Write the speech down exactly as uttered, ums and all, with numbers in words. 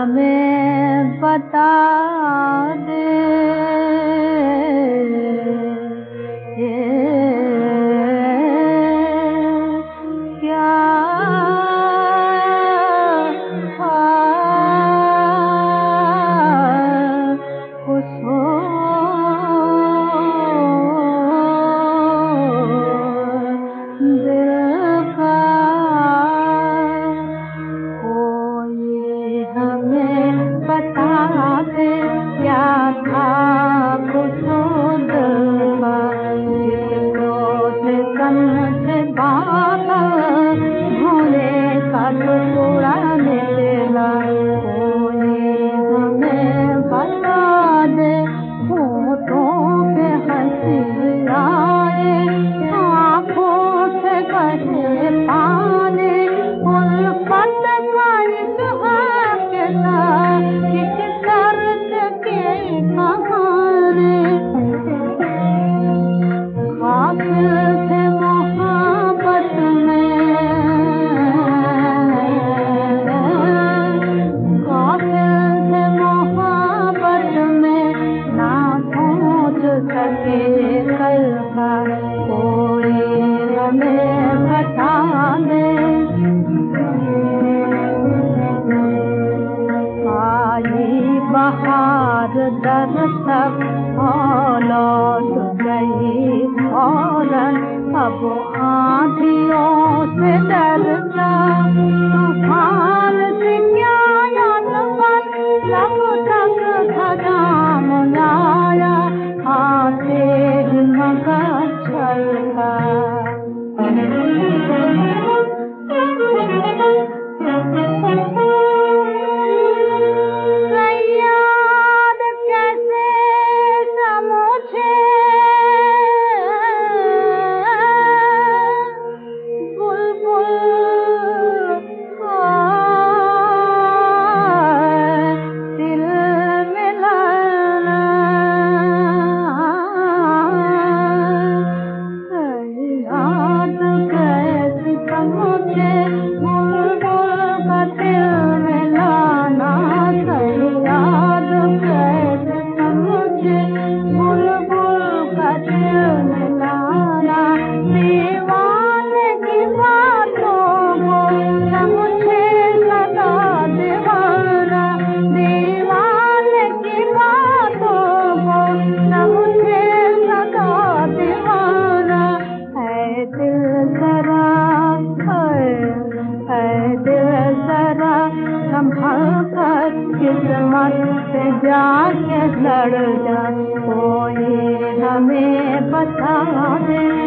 हमें बता दे क्या कुछ हो दिल का कोई हमें बता दे क्या था कुछ दिल का जिसको से समझ बाबा भोले का टुकड़ा निकला कोई हमें बता दे होठों पे हंसी आए आँखों से बहे पानी उल्फत का इजहार के साथ किस दर्द के कहानी काफिल थे मोहब्बत में काफिल थे मोहब्बत में ना पहुँच सके कल का कोई हमें बता दे आई बहार दर तक लौट गई फौरन अब आंधियों से डर जा तूफान से क्या यादवन लब तक खजाम लाया आते ही मगर छलका किस्मत से जाके लड़ जा कोई हमें बता दे